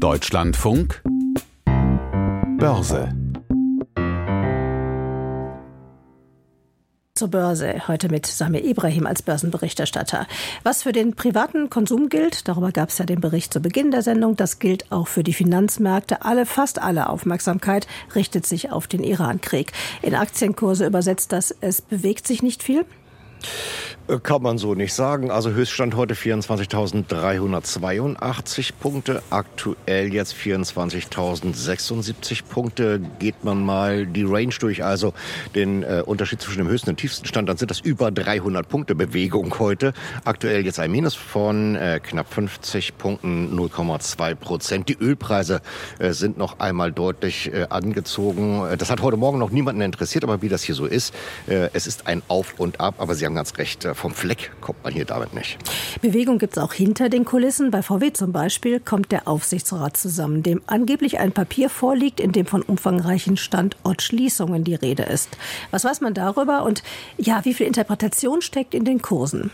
Deutschlandfunk Börse. Zur Börse, heute mit Samir Ibrahim als Börsenberichterstatter. Was für den privaten Konsum gilt, darüber gab es ja den Bericht zu Beginn der Sendung, das gilt auch für die Finanzmärkte. Fast alle Aufmerksamkeit richtet sich auf den Iran-Krieg. In Aktienkurse übersetzt das, es bewegt sich nicht viel? Kann man so nicht sagen. Also Höchststand heute 24.382 Punkte, aktuell jetzt 24.076 Punkte. Geht man mal die Range durch, also den Unterschied zwischen dem höchsten und tiefsten Stand, dann sind das über 300 Punkte Bewegung heute. Aktuell jetzt ein Minus von knapp 50 Punkten, 0,2%. Die Ölpreise sind noch einmal deutlich angezogen. Das hat heute Morgen noch niemanden interessiert, aber wie das hier so ist, es ist ein Auf und Ab, aber Sie haben ganz recht, vom Fleck kommt man hier damit nicht. Bewegung gibt es auch hinter den Kulissen. Bei VW zum Beispiel kommt der Aufsichtsrat zusammen, dem angeblich ein Papier vorliegt, in dem von umfangreichen Standortschließungen die Rede ist. Was weiß man darüber und wie viel Interpretation steckt in den Kursen?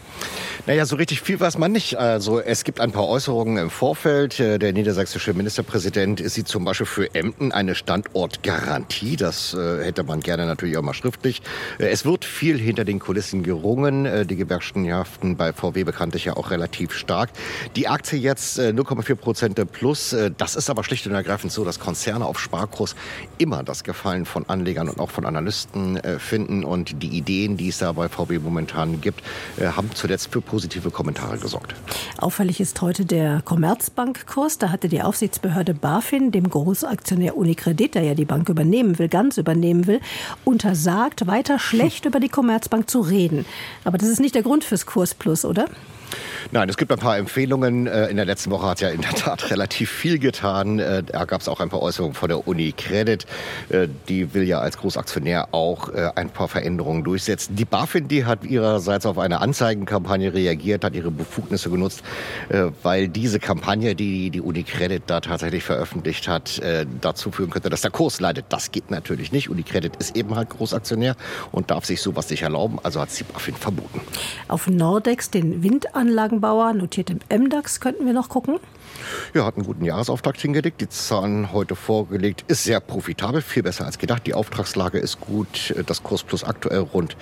Naja, so richtig viel weiß man nicht. Also es gibt ein paar Äußerungen im Vorfeld. Der niedersächsische Ministerpräsident sieht zum Beispiel für Emden eine Standortgarantie. Das hätte man gerne natürlich auch mal schriftlich. Es wird viel hinter den Kulissen gerungen. Die Gewerkschaften bei VW bekanntlich ja auch relativ stark. Die Aktie jetzt 0,4% plus. Das ist aber schlicht und ergreifend so, dass Konzerne auf Sparkurs immer das Gefallen von Anlegern und auch von Analysten finden. Und die Ideen, die es da bei VW momentan gibt, haben zuletzt für positive Kommentare gesorgt. Auffällig ist heute der Commerzbank-Kurs. Da hatte die Aufsichtsbehörde BaFin dem Großaktionär UniCredit, der ja die Bank ganz übernehmen will, untersagt, weiter schlecht über die Commerzbank zu reden. Aber das ist nicht der Grund fürs Kursplus, oder? Nein, es gibt ein paar Empfehlungen. In der letzten Woche hat ja in der Tat relativ viel getan. Da gab es auch ein paar Äußerungen von der UniCredit. Die will ja als Großaktionär auch ein paar Veränderungen durchsetzen. Die BaFin, die hat ihrerseits auf eine Anzeigenkampagne reagiert, hat ihre Befugnisse genutzt, weil diese Kampagne, die die UniCredit da tatsächlich veröffentlicht hat, dazu führen könnte, dass der Kurs leidet. Das geht natürlich nicht. UniCredit ist eben halt Großaktionär und darf sich sowas nicht erlauben. Also hat es die BaFin verboten. Auf Nordex, den Windanlagenbauer, notiert im MDAX, könnten wir noch gucken? Ja, hat einen guten Jahresauftakt hingelegt. Die Zahlen heute vorgelegt, ist sehr profitabel, viel besser als gedacht. Die Auftragslage ist gut. Das Kursplus aktuell rund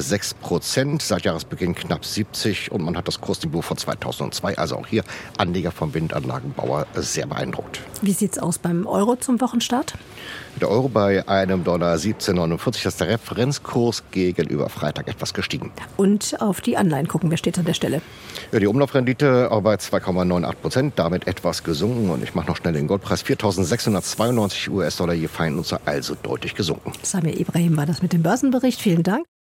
6%. Seit Jahresbeginn knapp 70 und man hat das Kursniveau von 2002. Also auch hier Anleger vom Windanlagenbauer sehr beeindruckt. Wie sieht es aus beim Euro zum Wochenstart? Der Euro bei einem Dollar 17,49. Das ist der Referenzkurs, gegenüber Freitag etwas gestiegen. Und auf die Anleihen gucken. Wer steht an der Stelle? Ja, die Umlaufrendite bei 2,98%, damit etwas gesunken. Und ich mache noch schnell den Goldpreis. 4.692 US-Dollar je Feinnutzer, also deutlich gesunken. Samir Ibrahim war das mit dem Börsenbericht. Vielen Dank.